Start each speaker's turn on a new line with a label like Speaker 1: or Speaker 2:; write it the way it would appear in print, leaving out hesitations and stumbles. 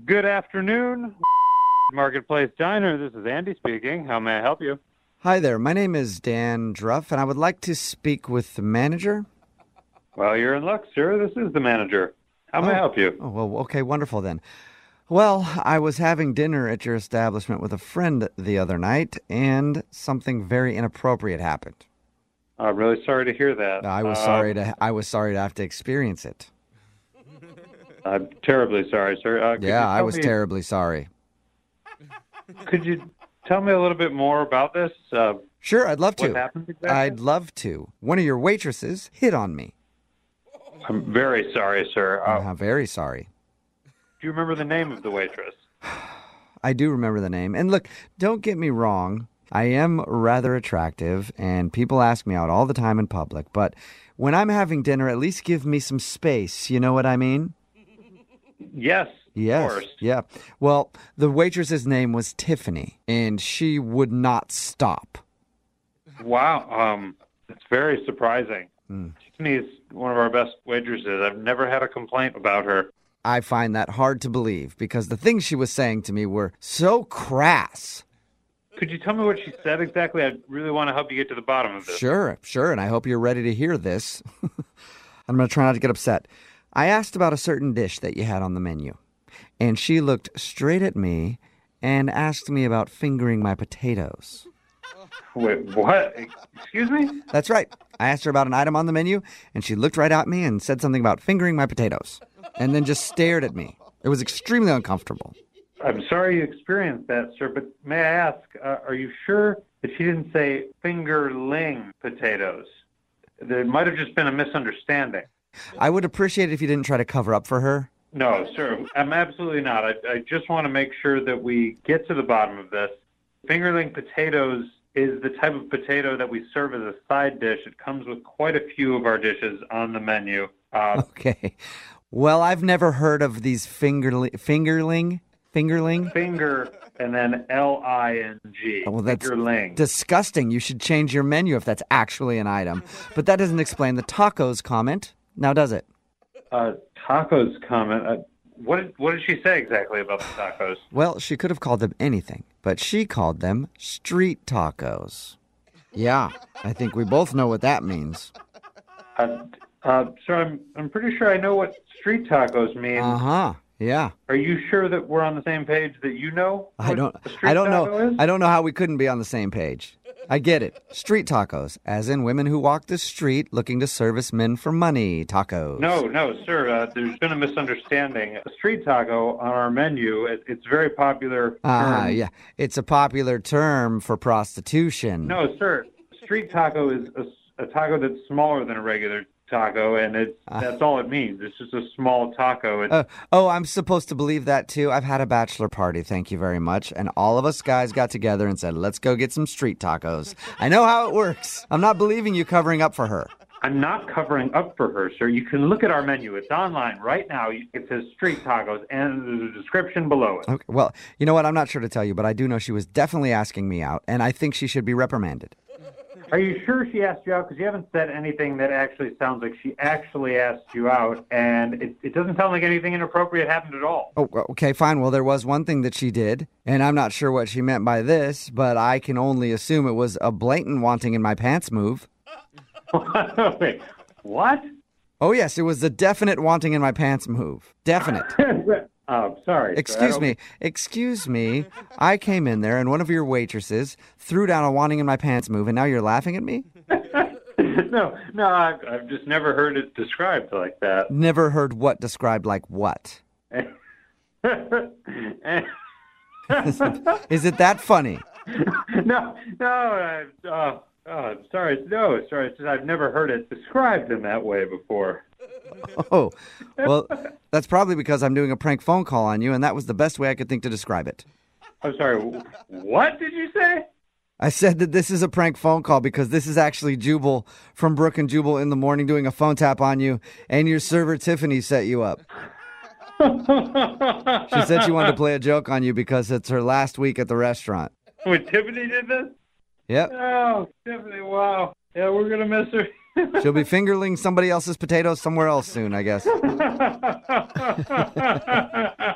Speaker 1: Good afternoon, Marketplace Diner. This is Andy speaking. How may I help you?
Speaker 2: Hi there. My name is Dan Druff, and I would like to speak with the manager.
Speaker 1: Well, you're in luck, sir. This is the manager. How may I help you?
Speaker 2: Oh, well, okay, wonderful then. Well, I was having dinner at your establishment with a friend the other night, and something very inappropriate happened.
Speaker 1: I'm really sorry to hear that.
Speaker 2: I was sorry to have to experience it.
Speaker 1: I'm terribly sorry, sir.
Speaker 2: I was terribly sorry.
Speaker 1: Could you tell me a little bit more about this?
Speaker 2: Sure, I'd love to.
Speaker 1: What happened exactly?
Speaker 2: I'd love to. One of your waitresses hit on me.
Speaker 1: I'm very sorry, sir.
Speaker 2: I'm very sorry.
Speaker 1: Do you remember the name of the waitress?
Speaker 2: I do remember the name. And look, don't get me wrong. I am rather attractive, and people ask me out all the time in public. But when I'm having dinner, at least give me some space. You know what I mean?
Speaker 1: Yes,
Speaker 2: Yes,
Speaker 1: of course.
Speaker 2: yeah. Well, the waitress's name was Tiffany, and she would not stop.
Speaker 1: Wow, it's very surprising. Tiffany is one of our best waitresses. I've never had a complaint about her.
Speaker 2: I find that hard to believe, because the things she was saying to me were so crass.
Speaker 1: Could you tell me what she said exactly? I really want to help you get to the bottom of this.
Speaker 2: Sure, and I hope you're ready to hear this. I'm going to try not to get upset. I asked about a certain dish that you had on the menu, and she looked straight at me and asked me about fingering my potatoes.
Speaker 1: Wait, what? Excuse me?
Speaker 2: That's right. I asked her about an item on the menu, and she looked right at me and said something about fingering my potatoes, and then just stared at me. It was extremely uncomfortable.
Speaker 1: I'm sorry you experienced that, sir, but may I ask, are you sure that she didn't say fingerling potatoes? There might have just been a misunderstanding.
Speaker 2: I would appreciate it if you didn't try to cover up for her.
Speaker 1: No, sir, I'm absolutely not. I just want to make sure that we get to the bottom of this. Fingerling potatoes is the type of potato that we serve as a side dish. It comes with quite a few of our dishes on the menu.
Speaker 2: Okay. Well, I've never heard of these fingerling?
Speaker 1: Finger and then L-I-N-G.
Speaker 2: Well, that's
Speaker 1: fingerling.
Speaker 2: disgusting. You should change your menu if that's actually an item. But that doesn't explain the tacos comment. Now, does it?
Speaker 1: Tacos comment. What did she say exactly about the tacos?
Speaker 2: Well, she could have called them anything, but she called them street tacos. Yeah, I think we both know what that means.
Speaker 1: Sir, I'm pretty sure I know what street tacos mean.
Speaker 2: Uh-huh. Yeah.
Speaker 1: Are you sure that we're on the same page, that you know what
Speaker 2: I don't
Speaker 1: a street taco
Speaker 2: know.
Speaker 1: is?
Speaker 2: I don't know how we couldn't be on the same page. I get it. Street tacos, as in women who walk the street looking to service men for money tacos.
Speaker 1: No, sir. There's been a misunderstanding. A street taco on our menu, it's a very popular term.
Speaker 2: Yeah. It's a popular term for prostitution.
Speaker 1: No, sir. Street taco is a taco that's smaller than a regular taco, and that's all it means. It's just a small taco.
Speaker 2: I'm supposed to believe that too. I've had a bachelor party, thank you very much, and all of us guys got together and said, let's go get some street tacos. I know how it works. I'm not believing you covering up for her.
Speaker 1: I'm not covering up for her, sir. You can look at our menu. It's online right now. It says street tacos, and there's a description below it.
Speaker 2: Okay, well, you know what? I'm not sure to tell you, but I do know she was definitely asking me out, and I think she should be reprimanded.
Speaker 1: Are you sure she asked you out? Because you haven't said anything that actually sounds like she actually asked you out, and it doesn't sound like anything inappropriate happened at all.
Speaker 2: Oh, okay, fine. Well, there was one thing that she did, and I'm not sure what she meant by this, but I can only assume it was a blatant wanting in my pants move.
Speaker 1: Wait, what?
Speaker 2: Oh, yes, it was a definite wanting in my pants move. Definite.
Speaker 1: Oh, sorry.
Speaker 2: Excuse me. I came in there and one of your waitresses threw down a wanting in my pants move, and now you're laughing at me?
Speaker 1: No, I've just never heard it described like that.
Speaker 2: Never heard what described like what?
Speaker 1: Is
Speaker 2: Is it that funny?
Speaker 1: No, sorry. No, sorry. It's just I've never heard it described in that way before.
Speaker 2: Oh, well, that's probably because I'm doing a prank phone call on you, and that was the best way I could think to describe it.
Speaker 1: I'm sorry. What did you say?
Speaker 2: I said that this is a prank phone call because this is actually Jubal from Brook and Jubal in the Morning doing a phone tap on you, and your server Tiffany set you up. She said she wanted to play a joke on you because it's her last week at the restaurant.
Speaker 1: When Tiffany did this?
Speaker 2: Yep.
Speaker 1: Oh, Tiffany, wow. Yeah, we're going to miss her.
Speaker 2: She'll be fingerling somebody else's potatoes somewhere else soon, I guess.